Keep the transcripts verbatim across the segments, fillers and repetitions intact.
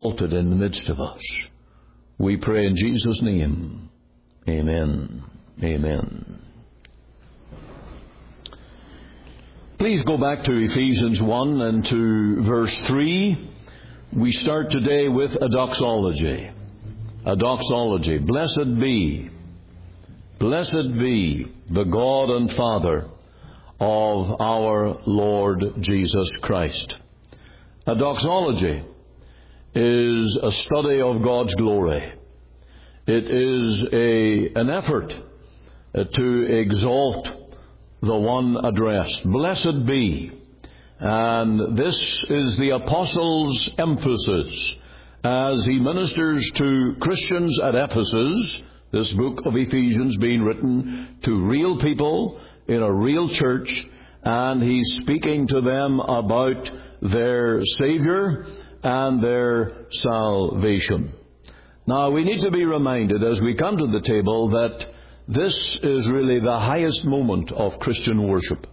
exalted in the midst of us. We pray in Jesus' name. Amen. Amen. Please go back to Ephesians one and to verse three. We start today with a doxology. A doxology. Blessed be, blessed be the God and Father of our Lord Jesus Christ. A doxology is a study of God's glory. It is a, an effort to exalt the one addressed. Blessed be. And this is the Apostle's emphasis as he ministers to Christians at Ephesus, this book of Ephesians being written to real people in a real church, and he's speaking to them about their Savior and their salvation. Now, we need to be reminded as we come to the table that this is really the highest moment of Christian worship.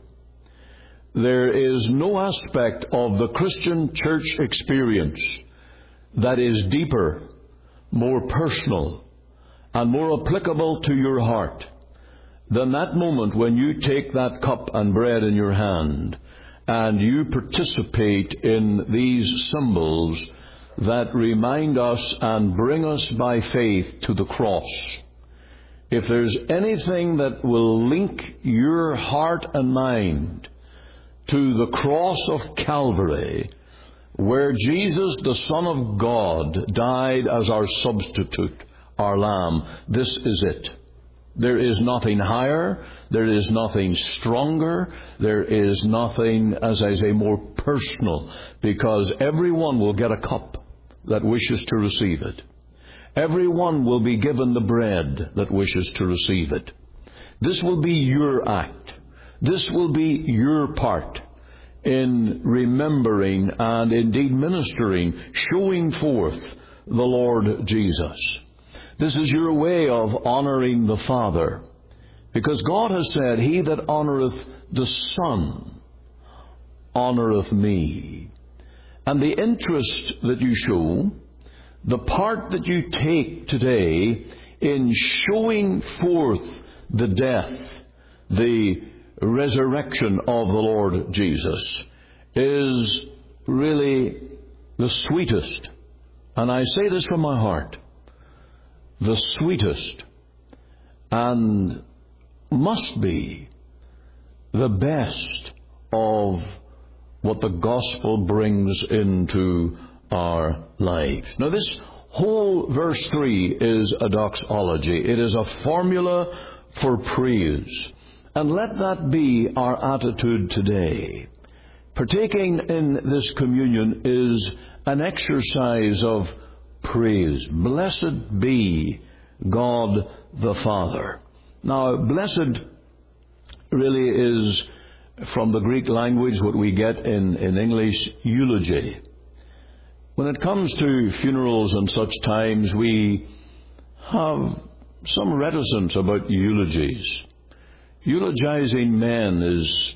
There is no aspect of the Christian church experience that is deeper, more personal, and more applicable to your heart than that moment when you take that cup and bread in your hand and you participate in these symbols that remind us and bring us by faith to the cross. If there's anything that will link your heart and mind to the cross of Calvary, where Jesus, the Son of God, died as our substitute, our Lamb, this is it. There is nothing higher, there is nothing stronger, there is nothing, as I say, more personal, because everyone will get a cup that wishes to receive it. Everyone will be given the bread that wishes to receive it. This will be your act. This will be your part in remembering and indeed ministering, showing forth the Lord Jesus. This is your way of honoring the Father, because God has said, "He that honoureth the Son honoureth me." And the interest that you show, the part that you take today in showing forth the death, the resurrection of the Lord Jesus, is really the sweetest, and I say this from my heart, the sweetest and must be the best of what the gospel brings into our lives. Now, this whole verse three is a doxology. It is a formula for praise. And let that be our attitude today. Partaking in this communion is an exercise of praise. Blessed be God the Father. Now, blessed really is, from the Greek language, what we get in, in English, eulogy. When it comes to funerals and such times, we have some reticence about eulogies. Eulogizing men is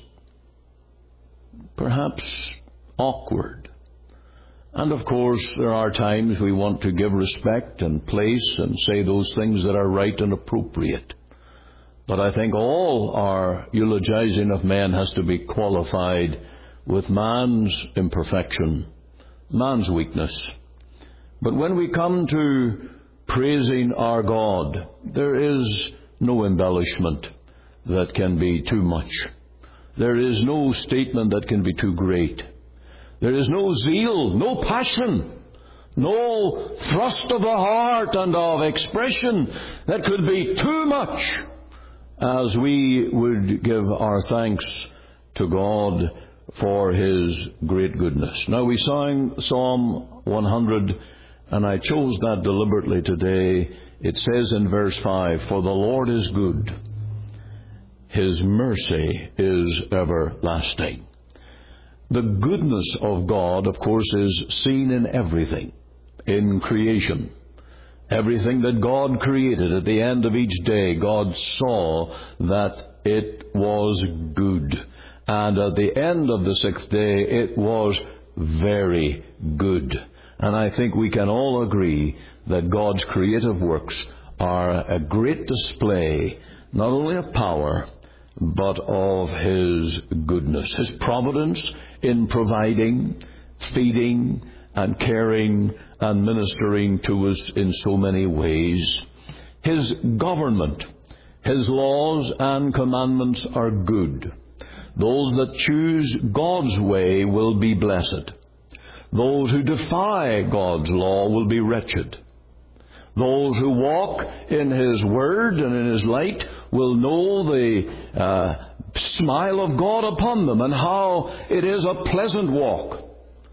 perhaps awkward. And of course, there are times we want to give respect and place and say those things that are right and appropriate. But I think all our eulogizing of men has to be qualified with man's imperfection, man's weakness. But when we come to praising our God, there is no embellishment that can be too much. There is no statement that can be too great. There is no zeal, no passion, no thrust of the heart and of expression that could be too much as we would give our thanks to God for His great goodness. Now, we sang Psalm one hundred, and I chose that deliberately today. It says in verse five, "For the Lord is good. His mercy is everlasting." The goodness of God, of course, is seen in everything, in creation. Everything that God created, at the end of each day, God saw that it was good. And at the end of the sixth day, it was very good. And I think we can all agree that God's creative works are a great display not only of power, but of His goodness, His providence in providing, feeding, and caring and ministering to us in so many ways. His government, His laws and commandments are good. Those that choose God's way will be blessed. Those who defy God's law will be wretched. Those who walk in His Word and in His light will know the uh, smile of God upon them and how it is a pleasant walk.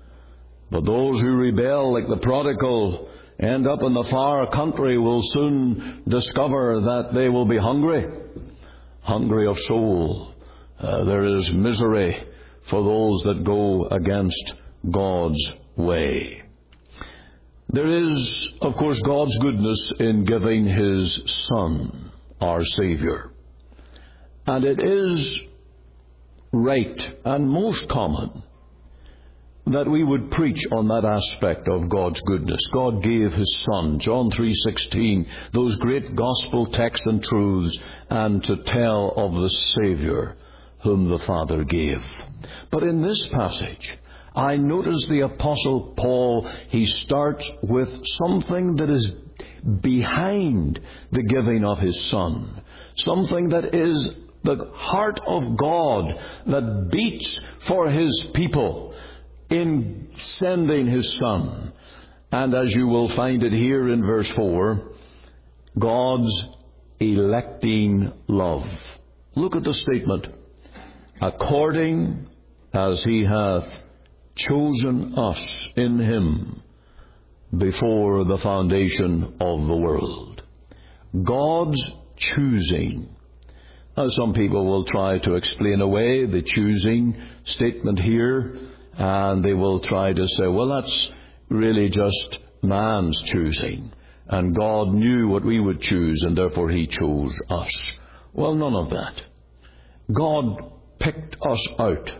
But those who rebel like the prodigal end up in the far country will soon discover that they will be hungry, hungry of soul. Uh, there is misery for those that go against God's way. There is, of course, God's goodness in giving His Son, our Savior. And it is right and most common that we would preach on that aspect of God's goodness. God gave His Son, John three sixteen, those great gospel texts and truths, and to tell of the Savior whom the Father gave. But in this passage, I notice the Apostle Paul, he starts with something that is behind the giving of His Son. Something that is the heart of God that beats for His people in sending His Son. And as you will find it here in verse four, God's electing love. Look at the statement. According as He hath chosen us in Him before the foundation of the world. God's choosing. Now, some people will try to explain away the choosing statement here, and they will try to say, well, that's really just man's choosing, and God knew what we would choose, and therefore He chose us. Well, none of that. God picked us out.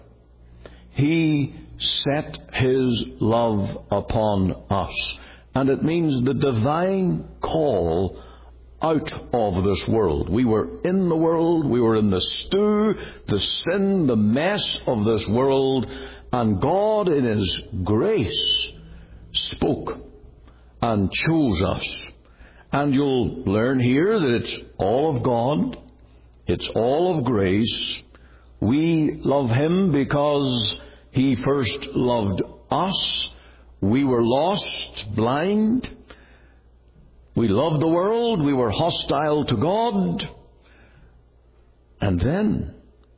He set His love upon us. And it means the divine call out of this world. We were in the world, we were in the stew, the sin, the mess of this world, and God in His grace spoke and chose us. And you'll learn here that it's all of God, it's all of grace. We love Him because He first loved us. We were lost, blind. We loved the world. We were hostile to God. And then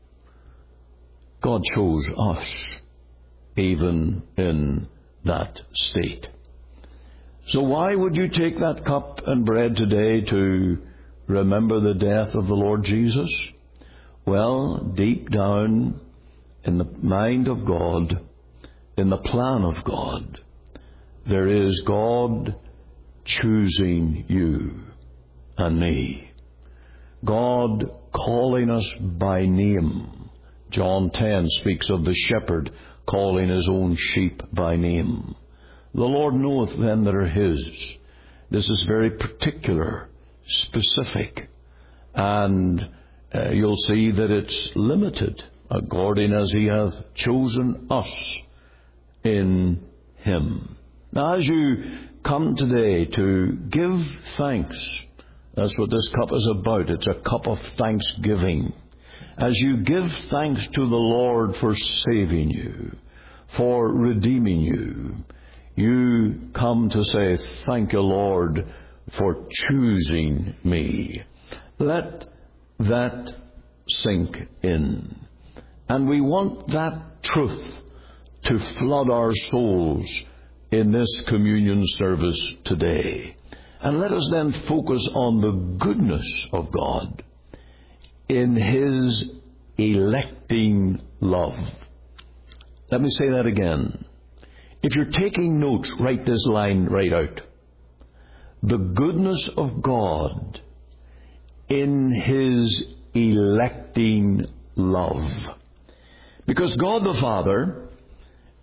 God chose us, even in that state. So why would you take that cup and bread today to remember the death of the Lord Jesus? Well, deep down in the mind of God, in the plan of God, there is God choosing you and me. God calling us by name. John ten speaks of the shepherd calling his own sheep by name. The Lord knoweth them that are His. This is very particular, specific, and uh, you'll see that it's limited, according as He hath chosen us in Him. Now, as you come today to give thanks, that's what this cup is about. It's a cup of thanksgiving. As you give thanks to the Lord for saving you, for redeeming you, you come to say, thank you, Lord, for choosing me. Let that sink in. And we want that truth to flood our souls in this communion service today. And let us then focus on the goodness of God in His electing love. Let me say that again. If you're taking notes, write this line right out. The goodness of God in His electing love. Because God the Father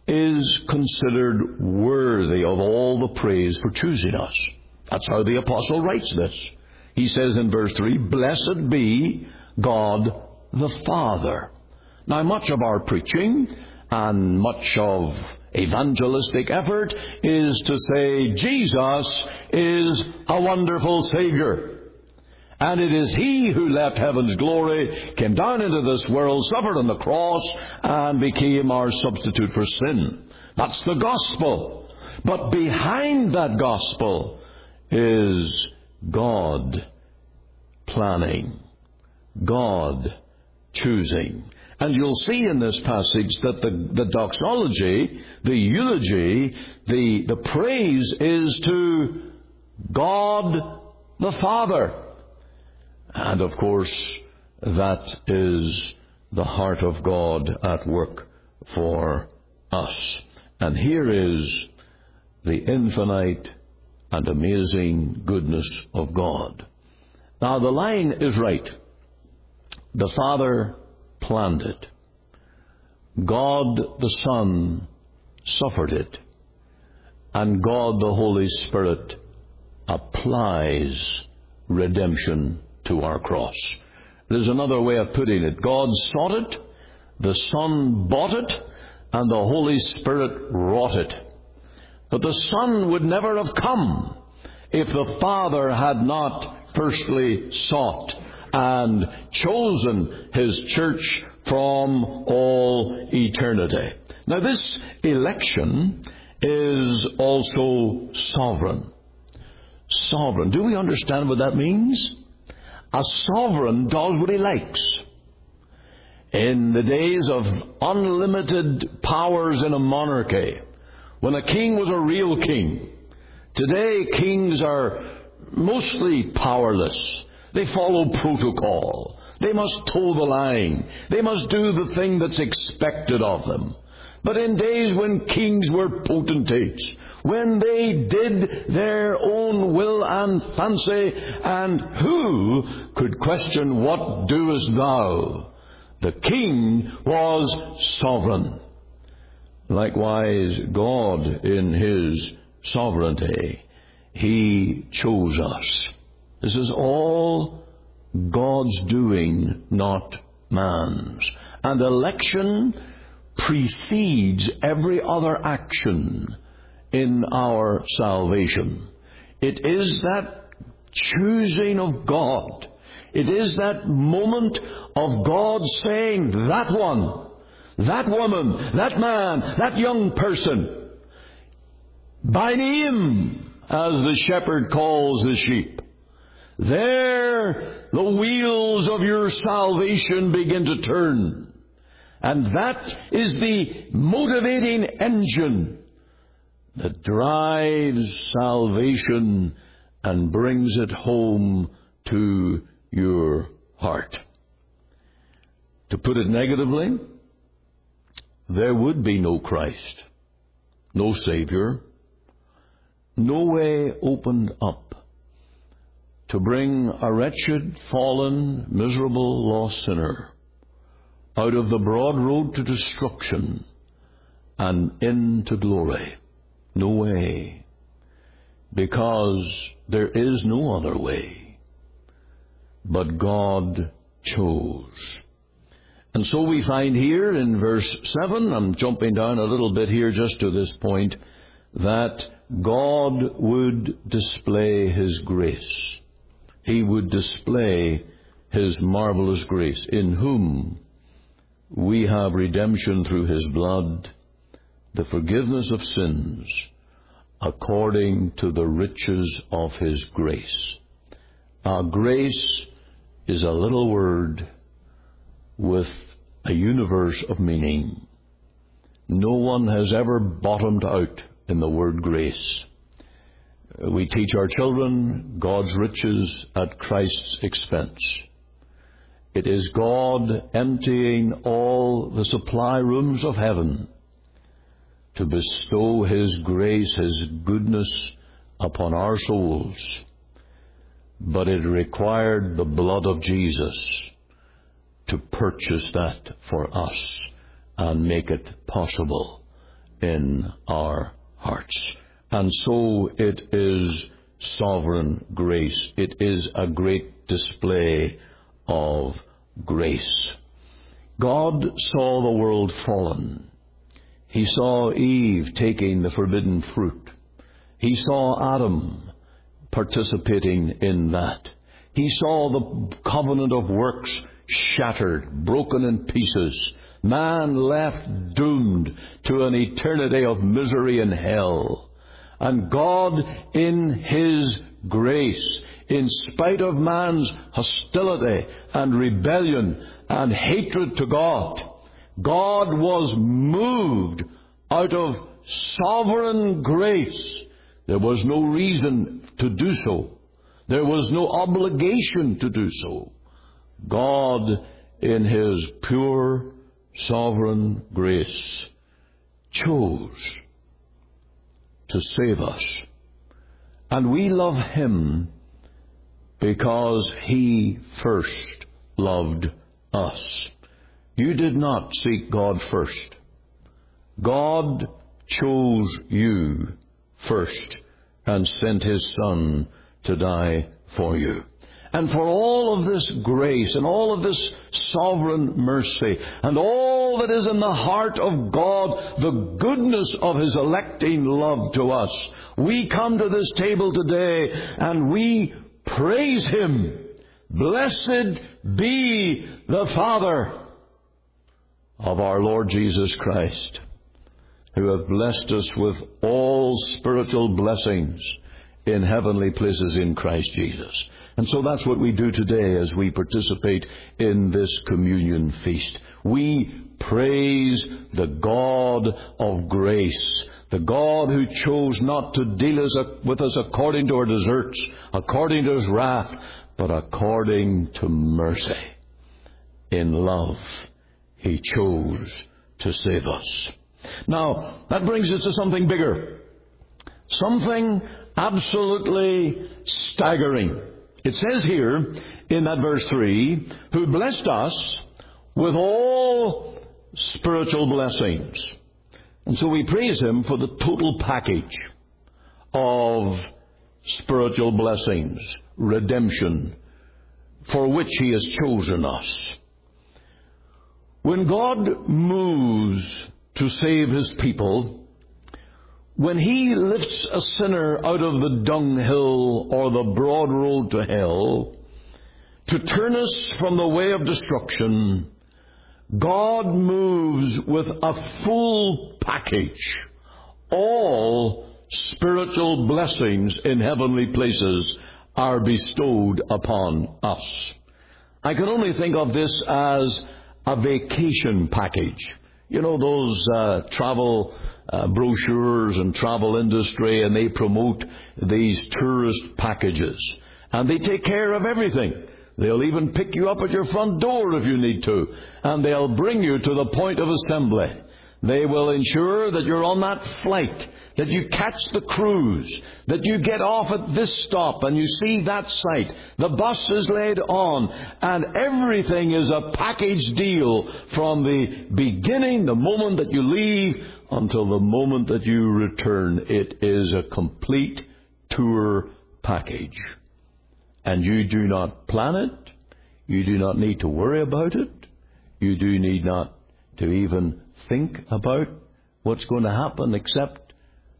is considered worthy of all the praise for choosing us. That's how the apostle writes this. He says in verse three, "Blessed be God the Father." Now, much of our preaching and much of evangelistic effort is to say Jesus is a wonderful Savior. And it is He who left heaven's glory, came down into this world, suffered on the cross, and became our substitute for sin. That's the gospel. But behind that gospel is God planning, God choosing. And you'll see in this passage that the, the doxology, the eulogy, the, the praise is to God the Father. And of course, that is the heart of God at work for us. And here is the infinite and amazing goodness of God. Now, the line is right. The Father planned it. God the Son suffered it. And God the Holy Spirit applies redemption to our cross. There's another way of putting it. God sought it, the Son bought it, and the Holy Spirit wrought it. But the Son would never have come if the Father had not firstly sought and chosen His church from all eternity. Now, this election is also sovereign. Sovereign. Do we understand what that means? A sovereign does what he likes. In the days of unlimited powers in a monarchy, when a king was a real king, today kings are mostly powerless. They follow protocol. They must toe the line. They must do the thing that's expected of them. But in days when kings were potentates, when they did their own will and fancy, and who could question, "What doest thou?" The king was sovereign. Likewise, God in His sovereignty, He chose us. This is all God's doing, not man's. And election precedes every other action in our salvation. It is that choosing of God. It is that moment of God saying, that one, that woman, that man, that young person, by name, as the shepherd calls the sheep. There the wheels of your salvation begin to turn. And that is the motivating engine that drives salvation and brings it home to your heart. To put it negatively, there would be no Christ, no Savior, no way opened up to bring a wretched, fallen, miserable, lost sinner out of the broad road to destruction and into glory. No way. Because there is no other way. But God chose. And so we find here in verse seven, I'm jumping down a little bit here just to this point, that God would display His grace. He would display His marvelous grace, in whom we have redemption through His blood, the forgiveness of sins, according to the riches of His grace. Our grace is a little word with a universe of meaning. No one has ever bottomed out in the word grace. We teach our children God's riches at Christ's expense. It is God emptying all the supply rooms of heaven to bestow His grace, His goodness upon our souls. But it required the blood of Jesus to purchase that for us and make it possible. in our hearts. And so it is sovereign grace. It is a great display of grace. God saw the world fallen. He saw Eve taking the forbidden fruit. He saw Adam participating in that. He saw the covenant of works shattered, broken in pieces. Man left doomed to an eternity of misery in hell. And God, in His grace, in spite of man's hostility and rebellion and hatred to God, God was moved out of sovereign grace. There was no reason to do so. There was no obligation to do so. God, in His pure, sovereign grace, chose to save us. And we love Him because He first loved us. You did not seek God first. God chose you first and sent His Son to die for you. And for all of this grace and all of this sovereign mercy and all that is in the heart of God, the goodness of His electing love to us, we come to this table today and we praise Him. Blessed be the Father of our Lord Jesus Christ, who hath blessed us with all spiritual blessings in heavenly places in Christ Jesus. And so that's what we do today as we participate in this communion feast. We praise the God of grace, the God who chose not to deal with us according to our deserts, according to His wrath, but according to mercy. In love, He chose to save us. Now, that brings us to something bigger. Something absolutely staggering. It says here in that verse three, who blessed us with all spiritual blessings. And so we praise Him for the total package of spiritual blessings, redemption, for which He has chosen us. When God moves to save His people, when He lifts a sinner out of the dunghill or the broad road to hell, to turn us from the way of destruction, God moves with a full package. All spiritual blessings in heavenly places are bestowed upon us. I can only think of this as a vacation package. You know, those uh, travel uh, brochures and travel industry, and they promote these tourist packages. And they take care of everything. They'll even pick you up at your front door if you need to. And they'll bring you to the point of assembly. They will ensure that you're on that flight, that you catch the cruise, that you get off at this stop and you see that sight. The bus is laid on, and everything is a package deal from the beginning, the moment that you leave, until the moment that you return. It is a complete tour package. And you do not plan it. You do not need to worry about it. You do need not to even think about what's going to happen, except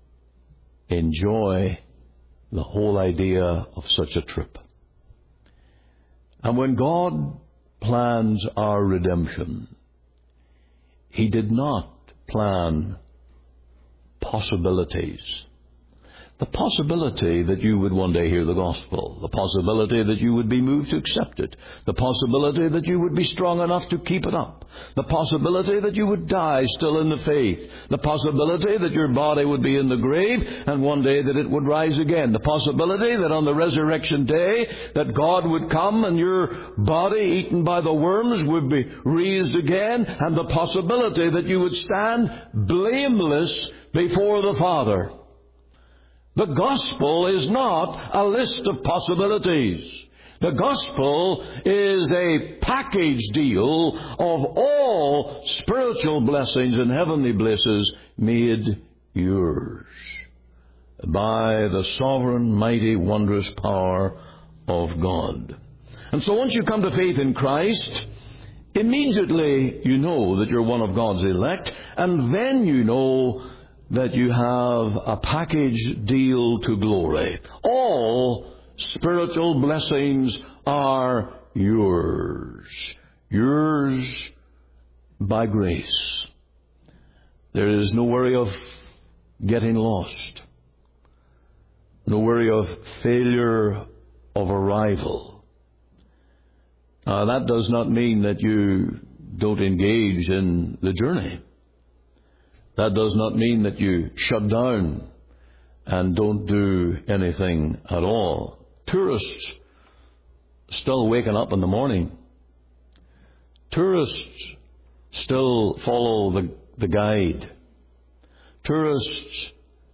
enjoy the whole idea of such a trip. And when God plans our redemption, He did not plan possibilities. The possibility that you would one day hear the gospel. The possibility that you would be moved to accept it. The possibility that you would be strong enough to keep it up. The possibility that you would die still in the faith. The possibility that your body would be in the grave and one day that it would rise again. The possibility that on the resurrection day that God would come and your body eaten by the worms would be raised again. And the possibility that you would stand blameless before the Father. The gospel is not a list of possibilities. The gospel is a package deal of all spiritual blessings and heavenly blessings made yours by the sovereign, mighty, wondrous power of God. And so once you come to faith in Christ, immediately you know that you're one of God's elect, and then you know that you have a package deal to glory. All spiritual blessings are yours. Yours by grace. There is no worry of getting lost. No worry of failure of arrival. Uh, that does not mean that you don't engage in the journey. That does not mean that you shut down and don't do anything at all. Tourists still waking up in the morning. Tourists still follow the, the guide. Tourists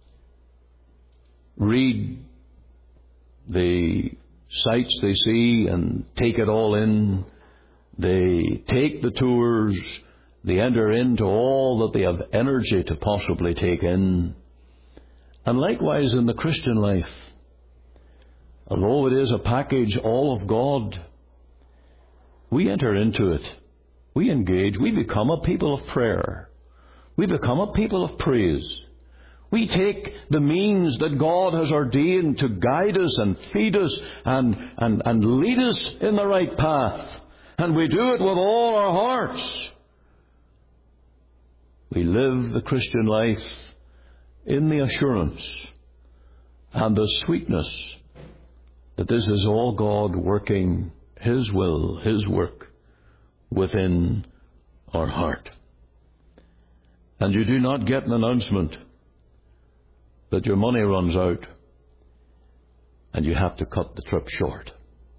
read the sights they see and take it all in. They take the tours. They enter into all that they have energy to possibly take in. And likewise in the Christian life, although it is a package all of God, we enter into it. We engage. We become a people of prayer. We become a people of praise. We take the means that God has ordained to guide us and feed us and, and, and lead us in the right path. And we do it with all our hearts. We live the Christian life in the assurance and the sweetness that this is all God working His will, His work within our heart. And you do not get an announcement that your money runs out and you have to cut the trip short.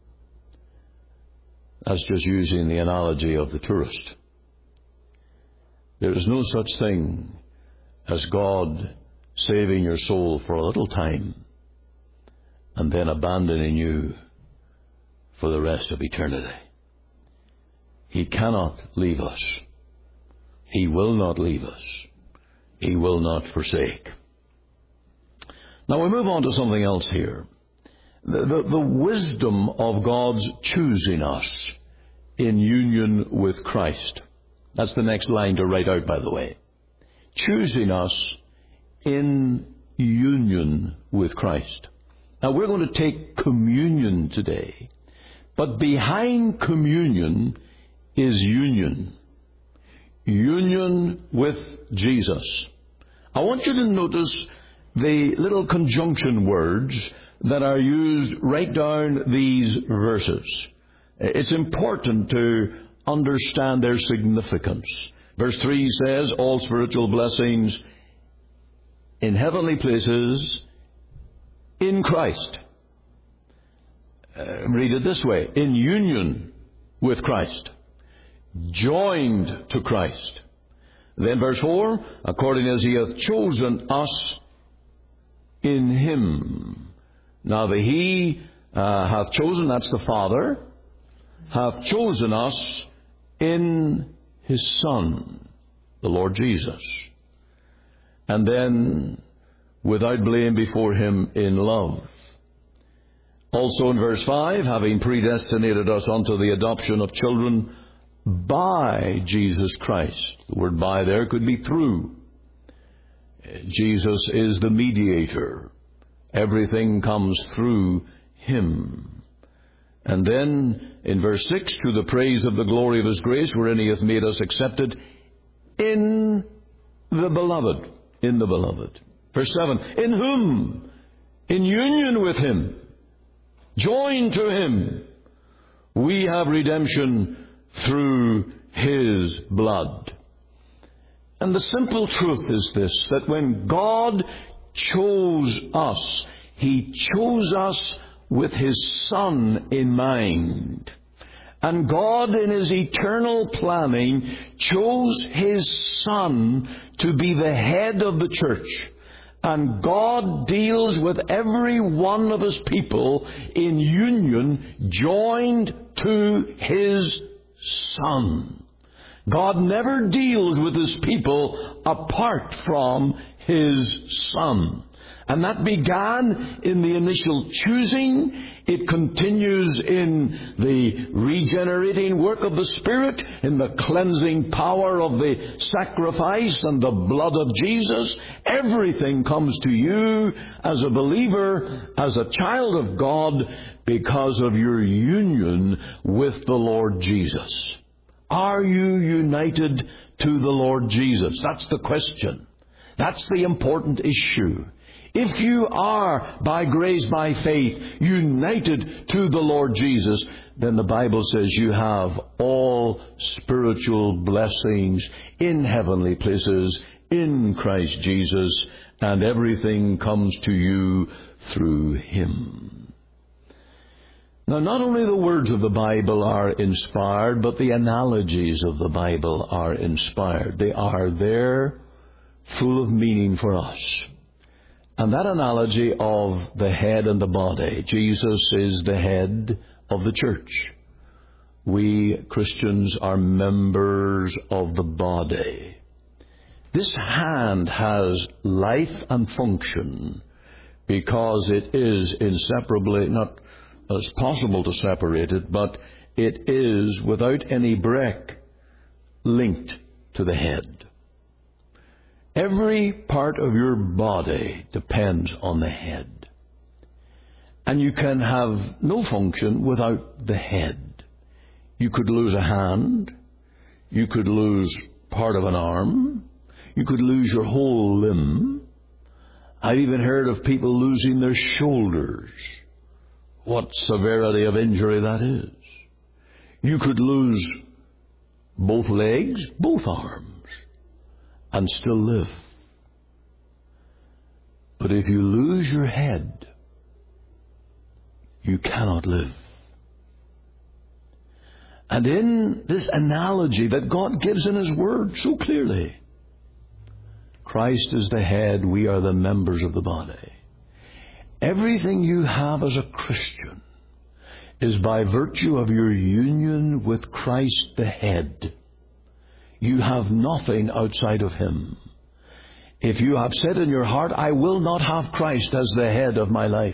That's just using the analogy of the tourist. There is no such thing as God saving your soul for a little time and then abandoning you for the rest of eternity. He cannot leave us. He will not leave us. He will not forsake. Now we move on to something else here. The, the, the wisdom of God's choosing us in union with Christ. That's the next line to write out, by the way. Choosing us in union with Christ. Now we're going to take communion today. But behind communion is union. Union with Jesus. I want you to notice the little conjunction words that are used right down these verses. It's important to understand their significance. Verse three says, all spiritual blessings in heavenly places in Christ. Uh, read it this way, in union with Christ. Joined to Christ. Then verse four, according as He hath chosen us in Him. Now the He uh, hath chosen, that's the Father, hath chosen us in His Son, the Lord Jesus. And then, without blame before Him in love. Also in verse five, having predestinated us unto the adoption of children by Jesus Christ. The word by there could be through. Jesus is the mediator. Everything comes through Him. And then in verse six, to the praise of the glory of His grace, wherein He hath made us accepted in the Beloved. In the Beloved. Verse seven, in whom? In union with Him. Joined to Him. We have redemption through His blood. And the simple truth is this, that when God chose us, He chose us with His Son in mind. And God, in His eternal planning, chose His Son to be the head of the church. And God deals with every one of His people in union, joined to His Son. God never deals with His people apart from His Son. And that began in the initial choosing. It continues in the regenerating work of the Spirit, in the cleansing power of the sacrifice and the blood of Jesus. Everything comes to you as a believer, as a child of God, because of your union with the Lord Jesus. Are you united to the Lord Jesus? That's the question. That's the important issue. If you are, by grace, by faith, united to the Lord Jesus, then the Bible says you have all spiritual blessings in heavenly places in Christ Jesus, and everything comes to you through Him. Now, not only the words of the Bible are inspired, but the analogies of the Bible are inspired. They are there, full of meaning for us. And that analogy of the head and the body, Jesus is the head of the church. We Christians are members of the body. This hand has life and function because it is inseparably, not as possible to separate it, but it is, without any break, linked to the head. Every part of your body depends on the head. And you can have no function without the head. You could lose a hand. You could lose part of an arm. You could lose your whole limb. I've even heard of people losing their shoulders. What severity of injury that is. You could lose both legs, both arms, and still live. But if you lose your head, you cannot live. And in this analogy that God gives in His Word so clearly, Christ is the head, we are the members of the body. Everything you have as a Christian is by virtue of your union with Christ the head. You have nothing outside of Him. If you have said in your heart, I will not have Christ as the head of my life.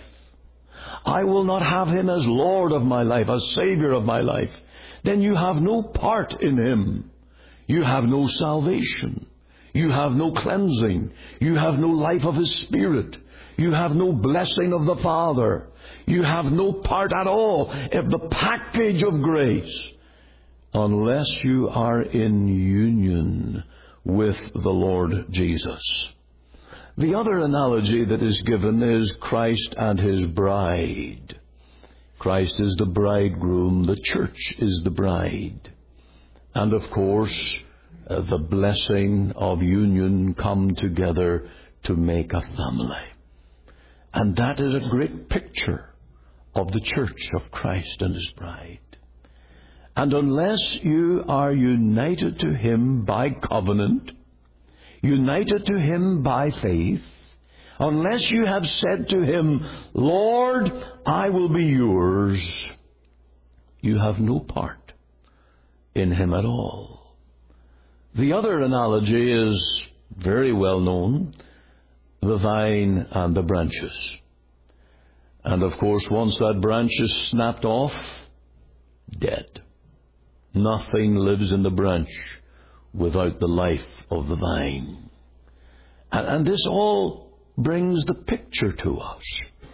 I will not have Him as Lord of my life, as Savior of my life. Then you have no part in Him. You have no salvation. You have no cleansing. You have no life of His Spirit. You have no blessing of the Father. You have no part at all of the package of grace, unless you are in union with the Lord Jesus. The other analogy that is given is Christ and His bride. Christ is the bridegroom, the church is the bride. And of course, uh, the blessing of union come together to make a family. And that is a great picture of the church of Christ and His bride. And unless you are united to Him by covenant, united to Him by faith, unless you have said to Him, Lord, I will be yours, you have no part in Him at all. The other analogy is very well known, the vine and the branches. And of course, once that branch is snapped off, dead. Nothing lives in the branch without the life of the vine. And, and this all brings the picture to us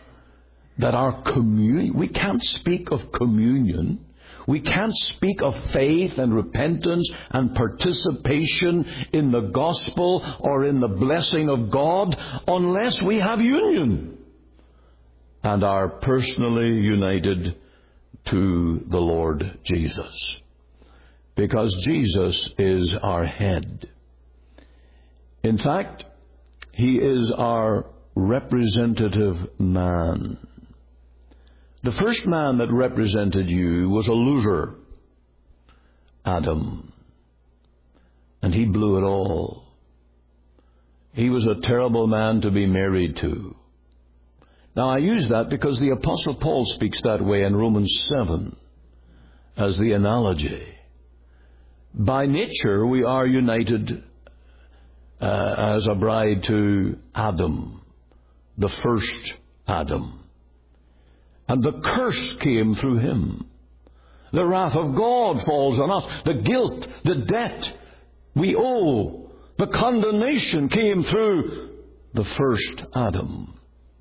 that our communion, we can't speak of communion, we can't speak of faith and repentance and participation in the gospel or in the blessing of God unless we have union and are personally united to the Lord Jesus. Because Jesus is our head. In fact, He is our representative man. The first man that represented you was a loser, Adam. And he blew it all. He was a terrible man to be married to. Now, I use that because the Apostle Paul speaks that way in Romans seven as the analogy. By nature, we are united uh, as a bride to Adam, the first Adam. And the curse came through him. The wrath of God falls on us. The guilt, the debt we owe, the condemnation came through the first Adam.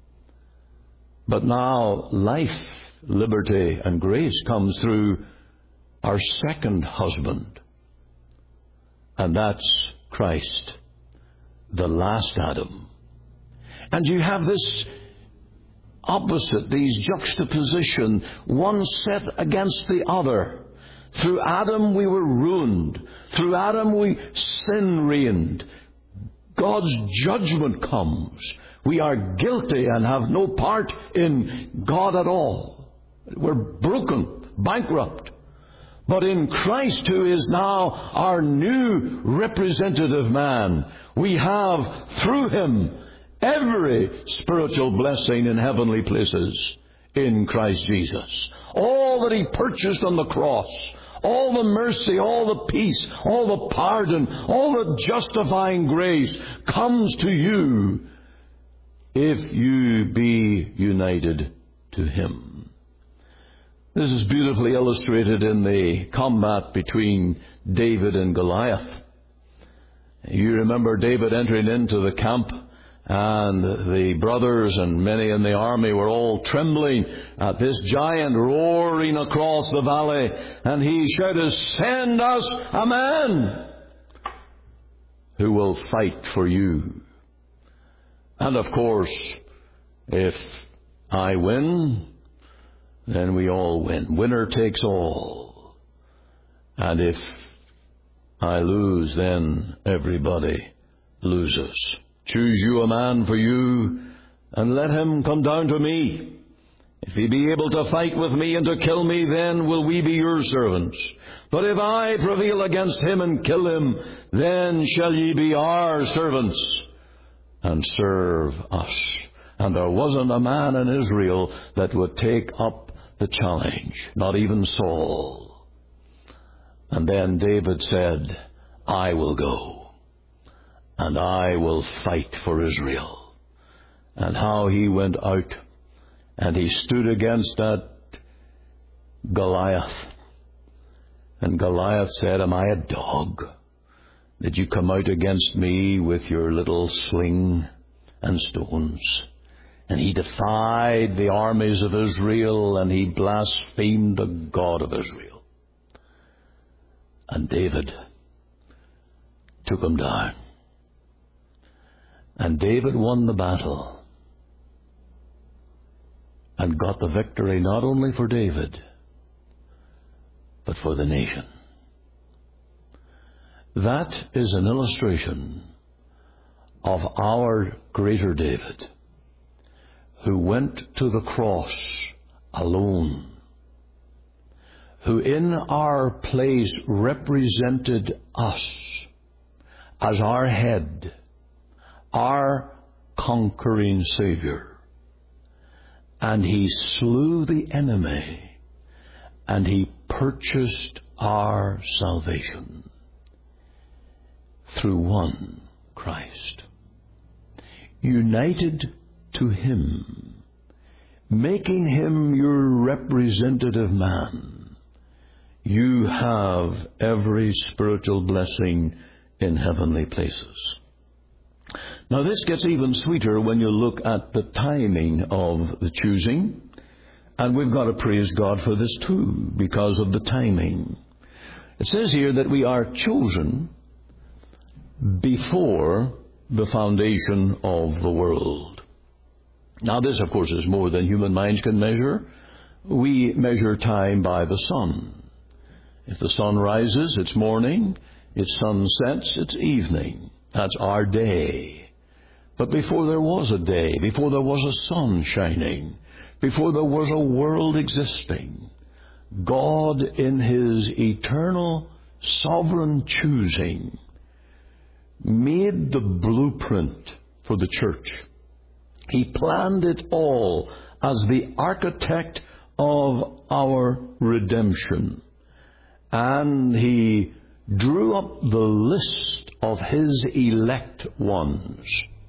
But now life, liberty, and grace comes through our second husband. And that's Christ, the last Adam. And you have this opposite, these juxtaposition, one set against the other. Through Adam we were ruined. Through Adam we sin reigned. God's judgment comes. We are guilty and have no part in God at all. We're broken, bankrupt. But in Christ, who is now our new representative man, we have through Him every spiritual blessing in heavenly places in Christ Jesus. All that He purchased on the cross, all the mercy, all the peace, all the pardon, all the justifying grace comes to you if you be united to Him. This is beautifully illustrated in the combat between David and Goliath. You remember David entering into the camp, and the brothers and many in the army were all trembling at this giant roaring across the valley. And he shouted, "Send us a man who will fight for you." And of course, if I win, then we all win. Winner takes all. And if I lose, then everybody loses. Choose you a man for you, and let him come down to me. If he be able to fight with me and to kill me, then will we be your servants. But if I prevail against him and kill him, then shall ye be our servants and serve us. And there wasn't a man in Israel that would take up the challenge, not even Saul. And then David said, "I will go, and I will fight for Israel." And how he went out, and he stood against that Goliath. And Goliath said, "Am I a dog that you come out against me with your little sling and stones?" And he defied the armies of Israel, and he blasphemed the God of Israel. And David took him down. And David won the battle and got the victory not only for David, but for the nation. That is an illustration of our greater David, who went to the cross alone, who in our place represented us as our head, our conquering Savior. And he slew the enemy, and he purchased our salvation through one Christ. United to Him, making Him your representative man, you have every spiritual blessing in heavenly places. Now this gets even sweeter when you look at the timing of the choosing, and we've got to praise God for this too, because of the timing. It says here that we are chosen before the foundation of the world. Now this, of course, is more than human minds can measure. We measure time by the sun. If the sun rises, it's morning. If sun sets, it's evening. That's our day. But before there was a day, before there was a sun shining, before there was a world existing, God in His eternal sovereign choosing made the blueprint for the church. He planned it all as the architect of our redemption. And He drew up the list of His elect ones.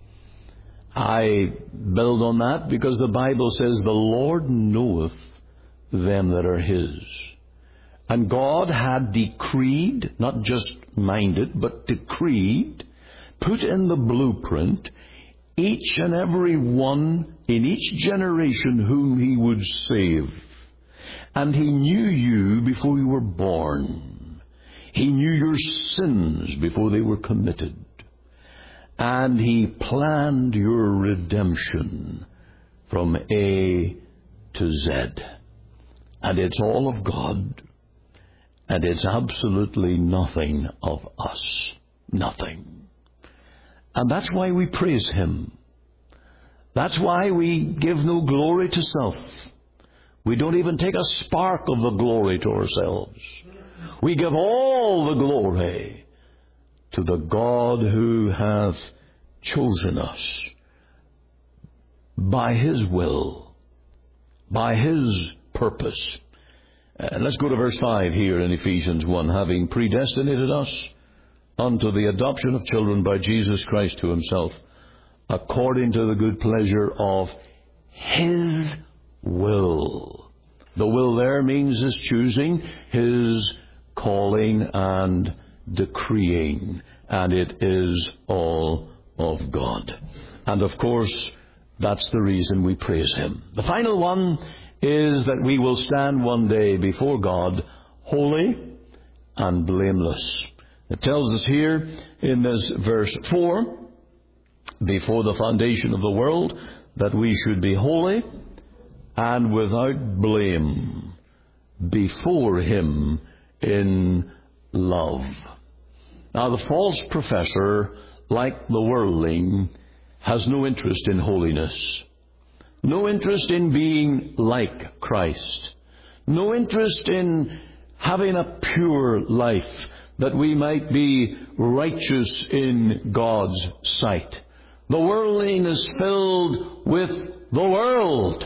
I build on that because the Bible says, the Lord knoweth them that are His. And God had decreed, not just minded, but decreed, put in the blueprint, each and every one in each generation whom He would save. And He knew you before you were born. He knew your sins before they were committed. And He planned your redemption from A to Z. And it's all of God. And it's absolutely nothing of us. Nothing. And that's why we praise Him. That's why we give no glory to self. We don't even take a spark of the glory to ourselves. We give all the glory to the God who hath chosen us by His will, by His purpose. Uh, let's go to verse five here in Ephesians one. Having predestinated us unto the adoption of children by Jesus Christ to Himself, according to the good pleasure of His will. The will there means His choosing, His calling and decreeing. And it is all of God. And of course, that's the reason we praise Him. The final one is that we will stand one day before God holy and blameless. It tells us here in this verse four, before the foundation of the world, that we should be holy and without blame before Him in love. Now, the false professor, like the worldling, has no interest in holiness, no interest in being like Christ, no interest in having a pure life, that we might be righteous in God's sight. The worldling is filled with the world.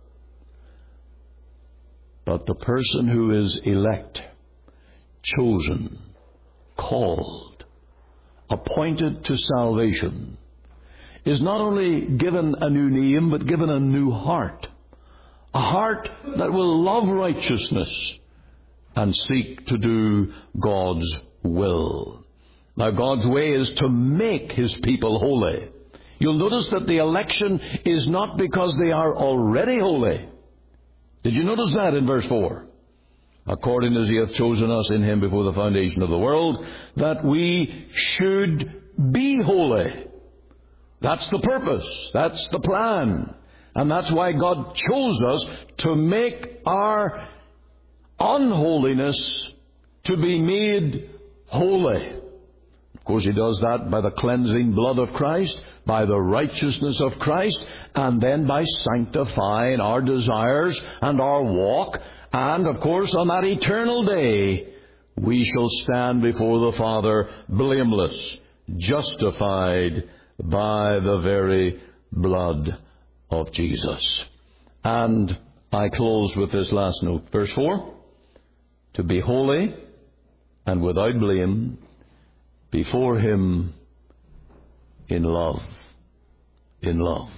But the person who is elect, chosen, called, appointed to salvation, is not only given a new name, but given a new heart. A heart that will love righteousness and seek to do God's will. Now, God's way is to make His people holy. You'll notice that the election is not because they are already holy. Did you notice that in verse four? According as He hath chosen us in Him before the foundation of the world, that we should be holy. That's the purpose. That's the plan. And that's why God chose us to make our unholiness to be made holy. Of course, He does that by the cleansing blood of Christ, by the righteousness of Christ, and then by sanctifying our desires and our walk. And, of course, on that eternal day, we shall stand before the Father blameless, justified by the very blood of Jesus. And I close with this last note. Verse four, to be holy and without blame before Him in love. In love.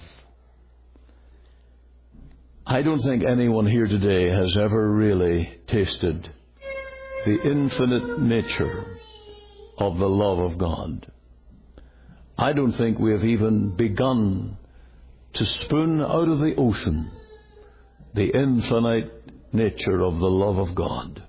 I don't think anyone here today has ever really tasted the infinite nature of the love of God. I don't think we have even begun to spoon out of the ocean the infinite nature of the love of God.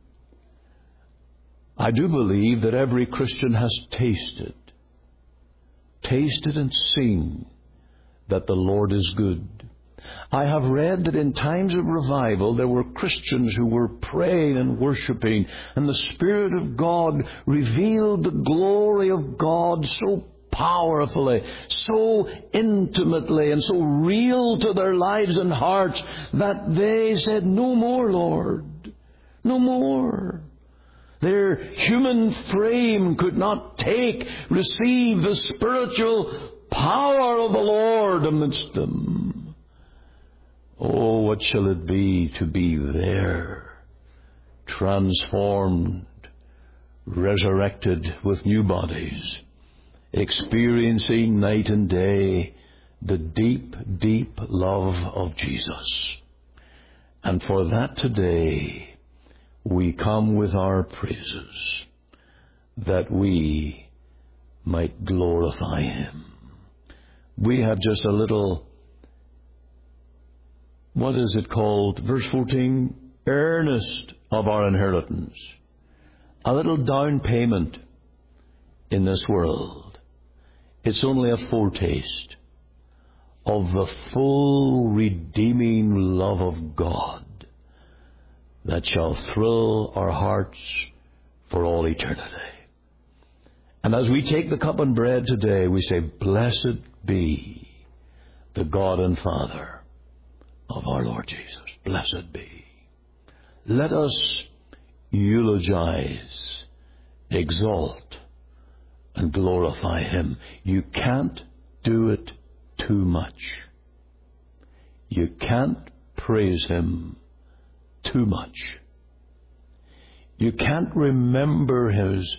I do believe that every Christian has tasted, tasted and seen that the Lord is good. I have read that in times of revival there were Christians who were praying and worshiping, and the Spirit of God revealed the glory of God so powerfully, so intimately, and so real to their lives and hearts that they said, "No more, Lord. No more." Their human frame could not take, receive the spiritual power of the Lord amidst them. Oh, what shall it be to be there, transformed, resurrected with new bodies, experiencing night and day the deep, deep love of Jesus. And for that today, we come with our praises, that we might glorify Him. We have just a little, what is it called? Verse fourteen, earnest of our inheritance. A little down payment in this world. It's only a foretaste of the full redeeming love of God that shall thrill our hearts for all eternity. And as we take the cup and bread today, we say, blessed be the God and Father of our Lord Jesus. Blessed be. Let us eulogize, exalt, and glorify Him. You can't do it too much. You can't praise Him too much. You can't remember His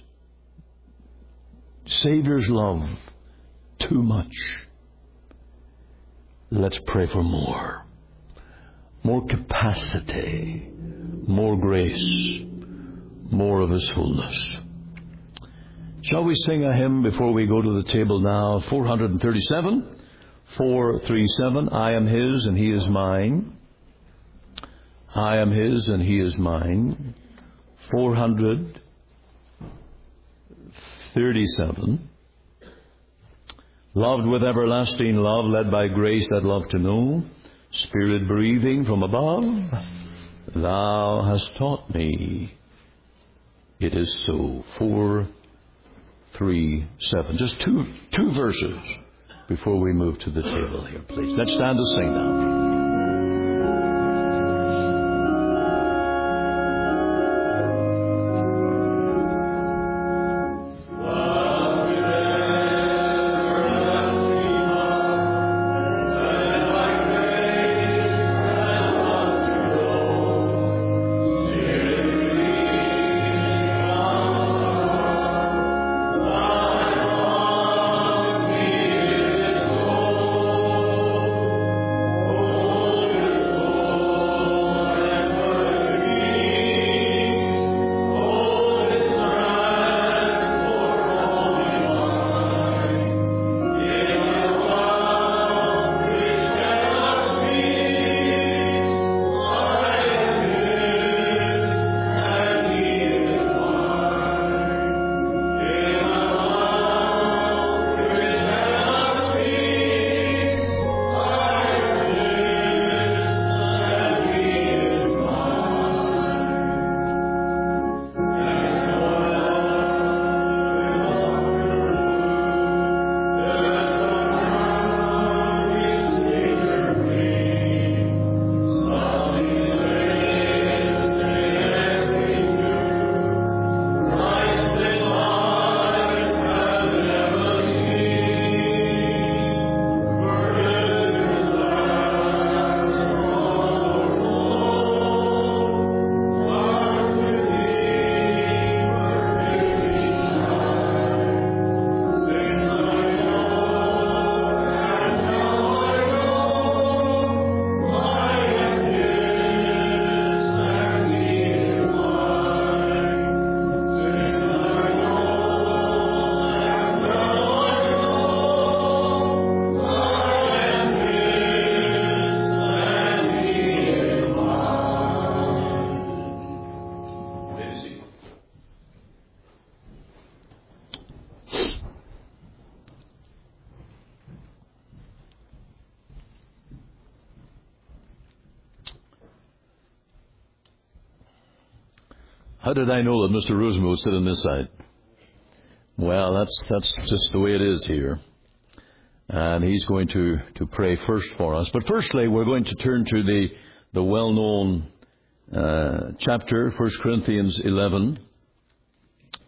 Savior's love too much. Let's pray for more. More capacity, more grace, more of His fullness. Shall we sing a hymn before we go to the table now? four thirty-seven, four thirty-seven, I am His and He is mine. I am His and He is mine. four thirty-seven. Loved with everlasting love, led by grace that love to know, Spirit breathing from above, Thou hast taught me. It is so. four thirty-seven. Just two two verses before we move to the table here, please. Let's stand to sing now. How did I know that Mister Rosen would sit on this side? Well, that's that's just the way it is here. And he's going to, to pray first for us. But firstly, we're going to turn to the, the well-known uh, chapter, First Corinthians eleven.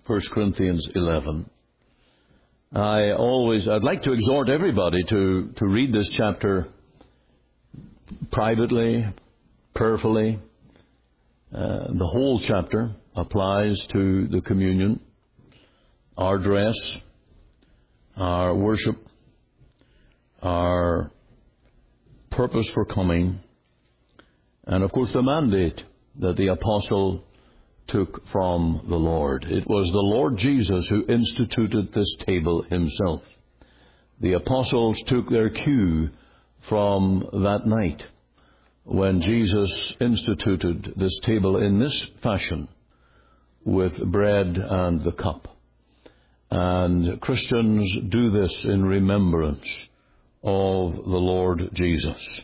First Corinthians eleven. I always, I'd like to exhort everybody to, to read this chapter privately, prayerfully. Uh, the whole chapter applies to the communion, our dress, our worship, our purpose for coming, and of course the mandate that the apostle took from the Lord. It was the Lord Jesus who instituted this table himself. The apostles took their cue from that night when Jesus instituted this table in this fashion with bread and the cup. And Christians do this in remembrance of the Lord Jesus.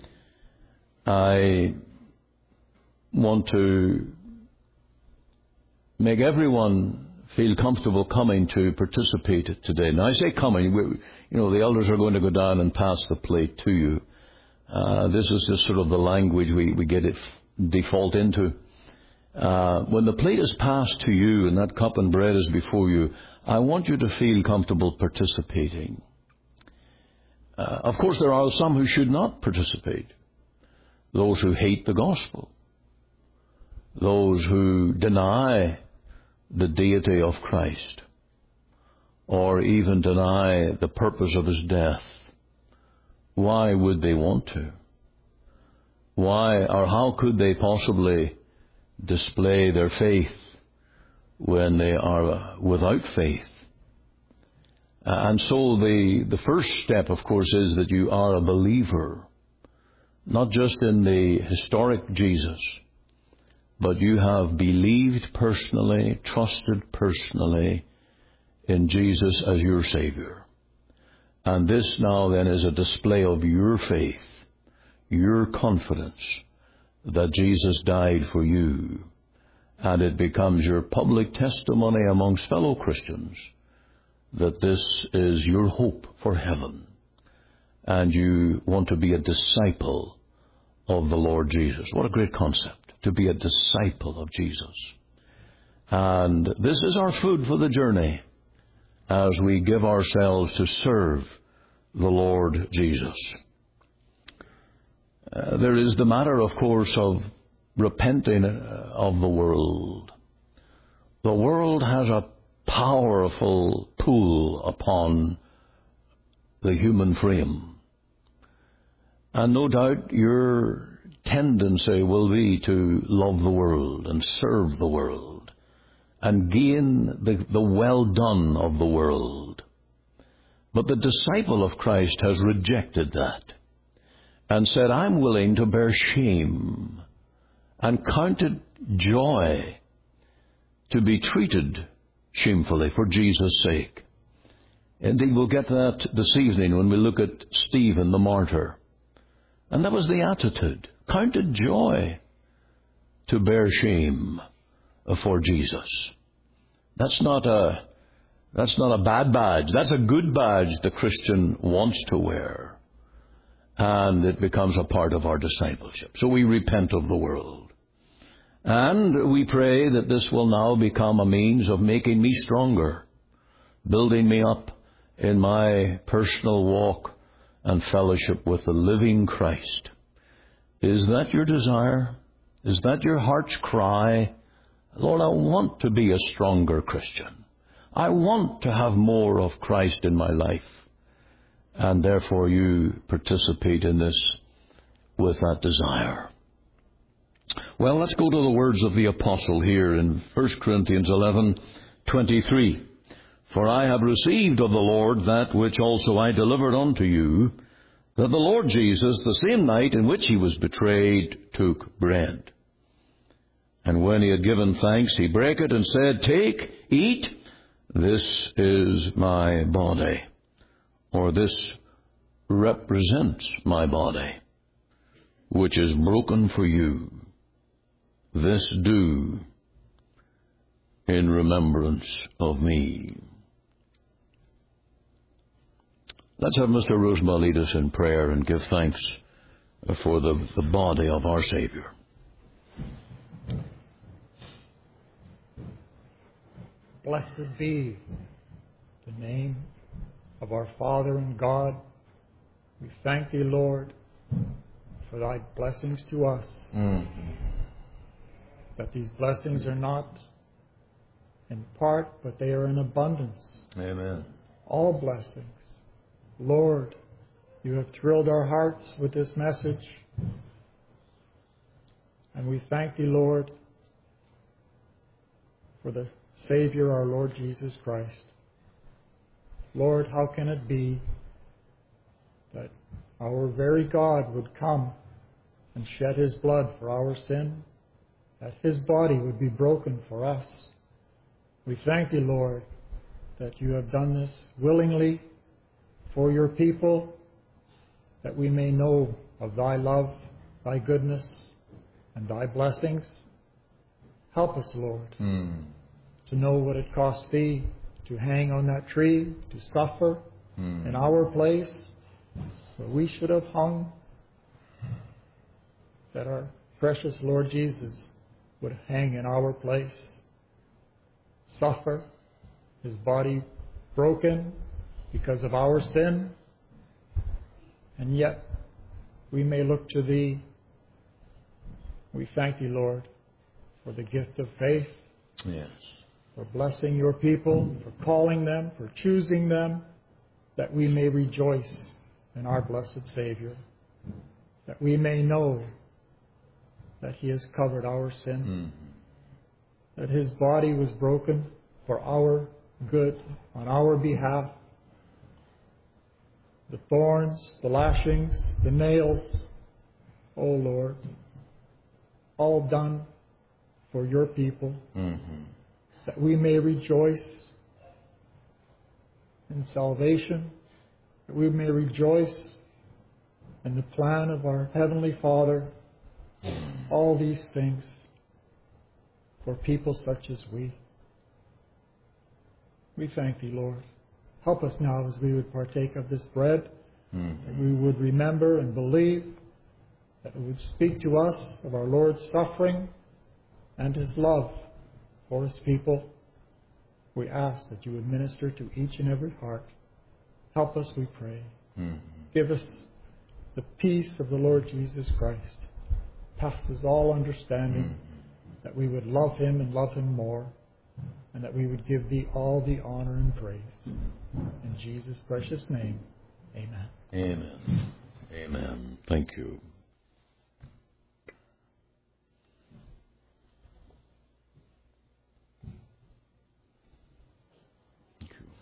I want to make everyone feel comfortable coming to participate today. Now, I say coming, we, you know, the elders are going to go down and pass the plate to you. Uh, this is just sort of the language we, we get it default into. Uh, when the plate is passed to you and that cup and bread is before you, I want you to feel comfortable participating. Uh, of course, there are some who should not participate. Those who hate the gospel. Those who deny the deity of Christ, or even deny the purpose of his death. Why would they want to? Why or how could they possibly display their faith when they are without faith? And so the, the first step, of course, is that you are a believer, not just in the historic Jesus, but you have believed personally, trusted personally in Jesus as your Savior. And this now then is a display of your faith, your confidence that Jesus died for you. And it becomes your public testimony amongst fellow Christians that this is your hope for heaven. And you want to be a disciple of the Lord Jesus. What a great concept, to be a disciple of Jesus. And this is our food for the journey as we give ourselves to serve the Lord Jesus. Uh, there is the matter, of course, of repenting of the world. The world has a powerful pull upon the human frame. And no doubt your tendency will be to love the world and serve the world and gain the, the well done of the world. But the disciple of Christ has rejected that and said, I'm willing to bear shame, and counted joy to be treated shamefully for Jesus' sake. Indeed, we'll get that this evening when we look at Stephen the martyr. And that was the attitude. Counted joy to bear shame for Jesus. That's not a, that's not a bad badge. That's a good badge the Christian wants to wear. And it becomes a part of our discipleship. So we repent of the world. And we pray that this will now become a means of making me stronger, building me up in my personal walk and fellowship with the living Christ. Is that your desire? Is that your heart's cry? Lord, I want to be a stronger Christian. I want to have more of Christ in my life. And therefore you participate in this with that desire. Well, let's go to the words of the apostle here in First Corinthians eleven twenty-three. For I have received of the Lord that which also I delivered unto you, that the Lord Jesus, the same night in which he was betrayed, took bread. And when he had given thanks, he brake it and said, Take, eat, this is my body. Or this represents my body, which is broken for you. This do in remembrance of me. Let's have Mister Rosenbaugh lead us in prayer and give thanks for the, the body of our Savior. blessed be the name of our Father and God. We thank Thee, Lord, for Thy blessings to us. Mm. That these blessings are not in part, but they are in abundance. Amen. All blessings. Lord, You have thrilled our hearts with this message. And we thank Thee, Lord, for the Savior, our Lord Jesus Christ. Lord, how can it be that our very God would come and shed His blood for our sin, that His body would be broken for us? We thank Thee, Lord, that You have done this willingly for Your people, that we may know of Thy love, Thy goodness, and Thy blessings. Help us, Lord, Mm. to know what it cost Thee to hang on that tree, to suffer Mm. in our place, where we should have hung, that our precious Lord Jesus would hang in our place, suffer, His body broken because of our sin, and yet we may look to Thee. We thank Thee, Lord, for the gift of faith, Yes. for blessing Your people, for calling them, for choosing them, that we may rejoice in our blessed Savior, that we may know that He has covered our sin, Mm. that His body was broken for our good, on our behalf. The thorns, the lashings, the nails, O Lord, all done for Your people, Mm-hmm. that we may rejoice in salvation, that we may rejoice in the plan of our Heavenly Father. All these things for people such as we. We thank Thee, Lord. Help us now as we would partake of this bread, Mm-hmm. that we would remember and believe, that it would speak to us of our Lord's suffering and His love for His people. We ask that You would minister to each and every heart. Help us, we pray. Mm-hmm. Give us the peace of the Lord Jesus Christ, passes all understanding, Mm-hmm. that we would love Him and love Him more, and that we would give Thee all the honor and praise. In Jesus' precious name, amen. Amen. Amen. Thank you. Thank you.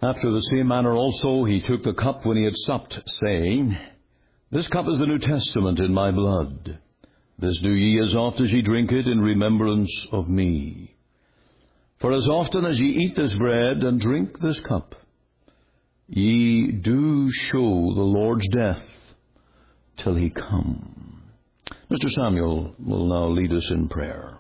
After the same manner also he took the cup when he had supped, saying, This cup is the New Testament in my blood. This do ye as oft as ye drink it in remembrance of me. For as often as ye eat this bread and drink this cup, ye do show the Lord's death till he come. Mister Samuel will now lead us in prayer.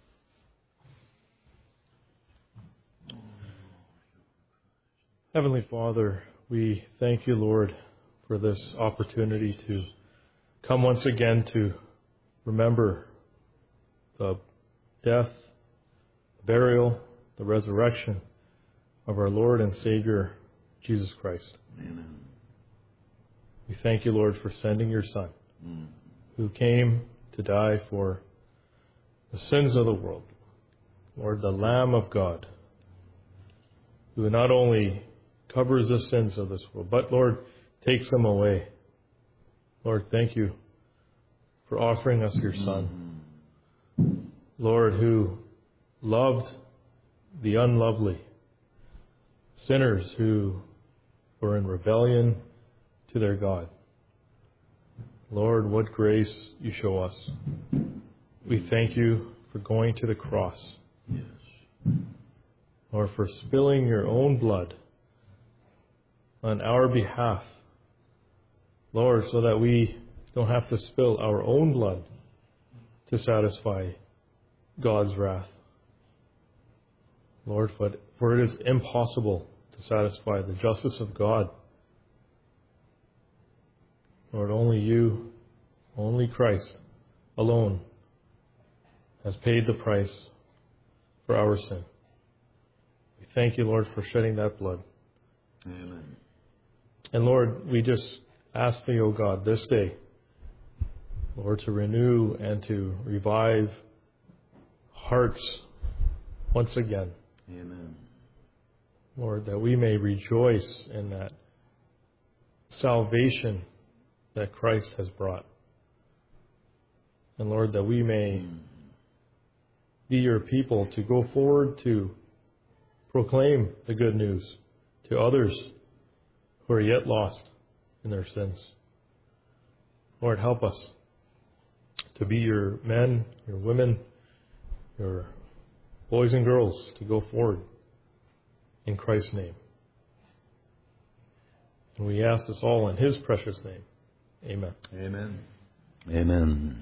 Heavenly Father, we thank you, Lord, for this opportunity to come once again to remember the death, burial, the resurrection of our Lord and Savior, Jesus Christ. Amen. We thank you, Lord, for sending your Son, mm. who came to die for the sins of the world. Lord, the Lamb of God, who not only covers the sins of this world, but, Lord, takes them away. Lord, thank you for offering us your Son. Mm. Lord, who loved the unlovely, sinners who were in rebellion to their God. Lord, what grace you show us. We thank you for going to the cross. Yes. Lord, for spilling your own blood on our behalf. Lord, so that we don't have to spill our own blood to satisfy God's wrath. Lord, for it is impossible to satisfy the justice of God. Lord, only you, only Christ alone has paid the price for our sin. We thank you, Lord, for shedding that blood. Amen. And Lord, we just ask thee, O God, this day, Lord, to renew and to revive hearts once again. Amen. Lord, that we may rejoice in that salvation that Christ has brought. And Lord, that we may be your people to go forward to proclaim the good news to others who are yet lost in their sins. Lord, help us to be your men, your women, your boys and girls to go forward in Christ's name. And we ask this all in his precious name. Amen. Amen. Amen.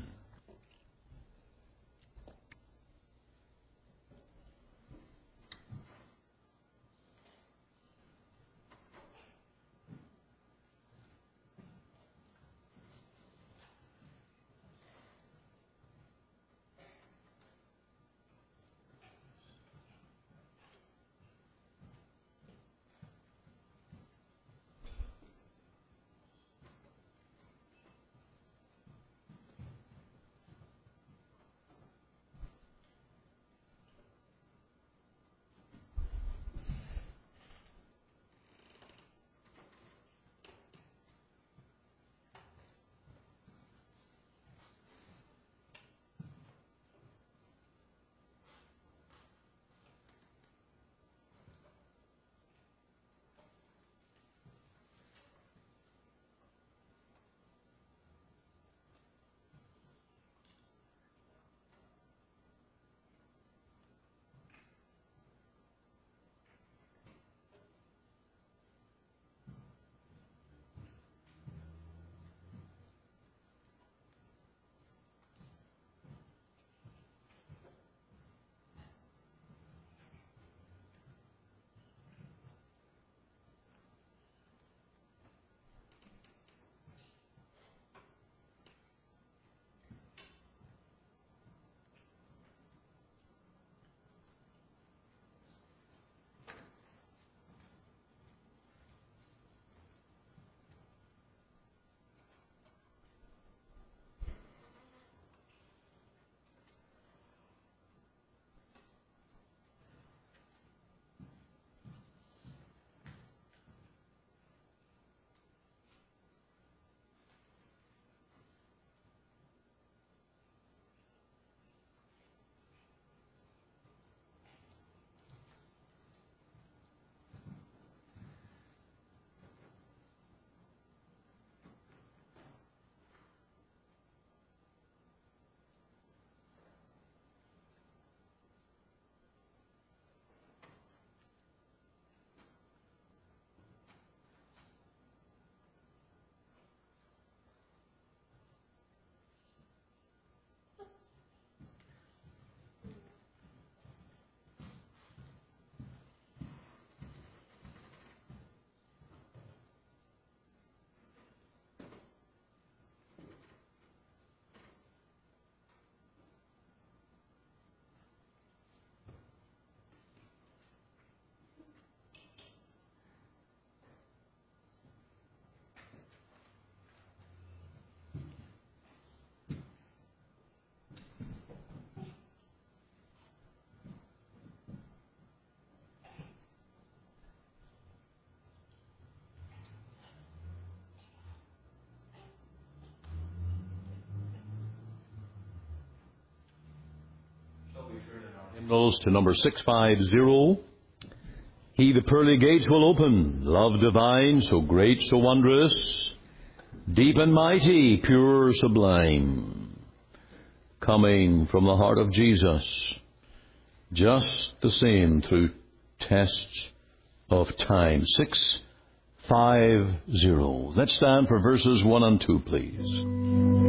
Hymnals to number six fifty. He the pearly gates will open, love divine, so great, so wondrous, deep and mighty, pure, sublime, coming from the heart of Jesus, just the same through tests of time. six fifty. Let's stand for verses one and two, please.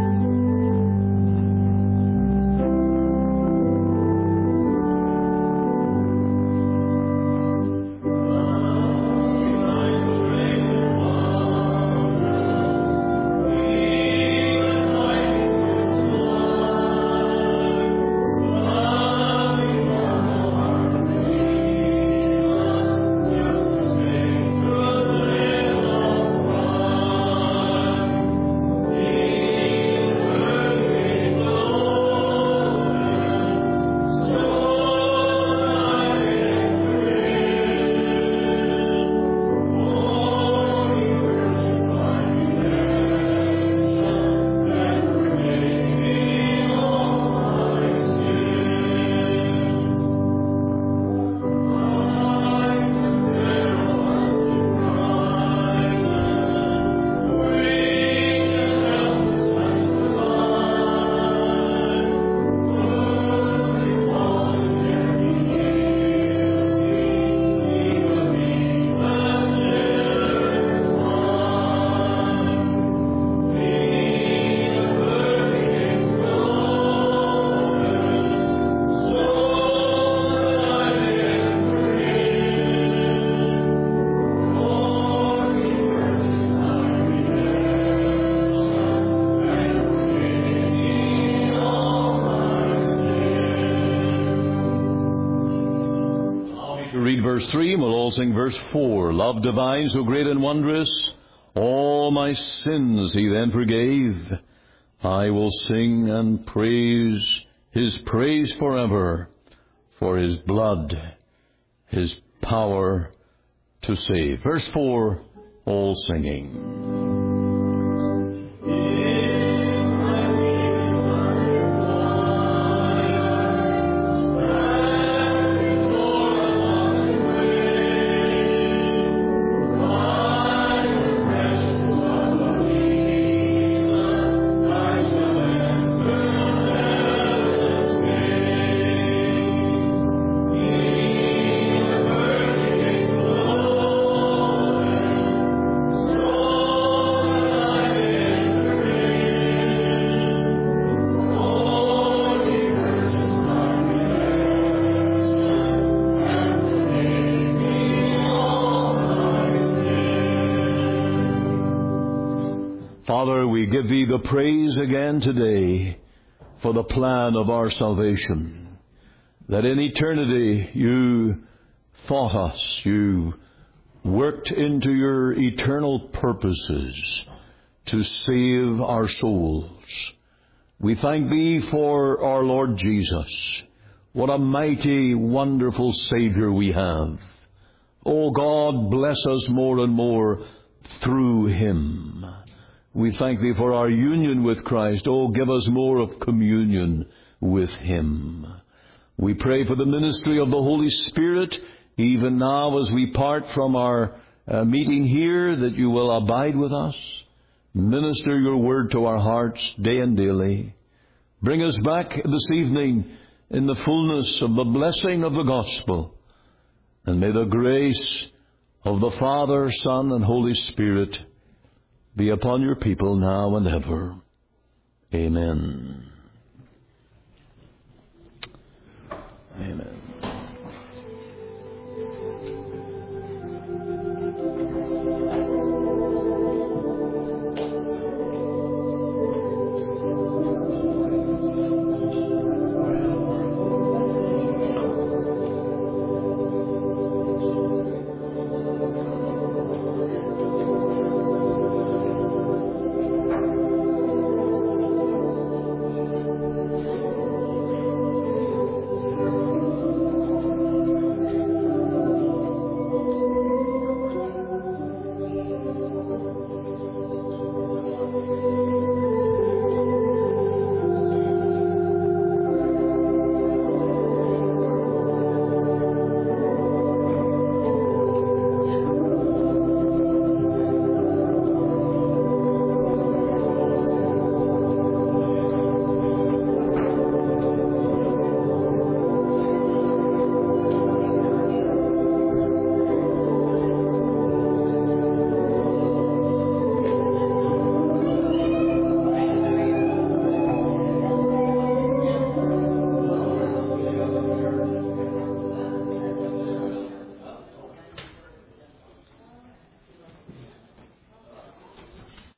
Verse three, and we'll all sing verse four. Love divine, so great and wondrous, all my sins he then forgave. I will sing and praise his praise forever, for his blood, his power to save. Verse four, all singing. Father, we give Thee the praise again today for the plan of our salvation, that in eternity You thought us, You worked into Your eternal purposes to save our souls. We thank Thee for our Lord Jesus. What a mighty, wonderful Savior we have. O God, bless us more and more through Him. We thank Thee for our union with Christ. Oh, give us more of communion with Him. We pray for the ministry of the Holy Spirit, even now as we part from our uh, meeting here, that You will abide with us. Minister Your word to our hearts day and daily. Bring us back this evening in the fullness of the blessing of the gospel. And may the grace of the Father, Son, and Holy Spirit be upon Your people now and ever. Amen.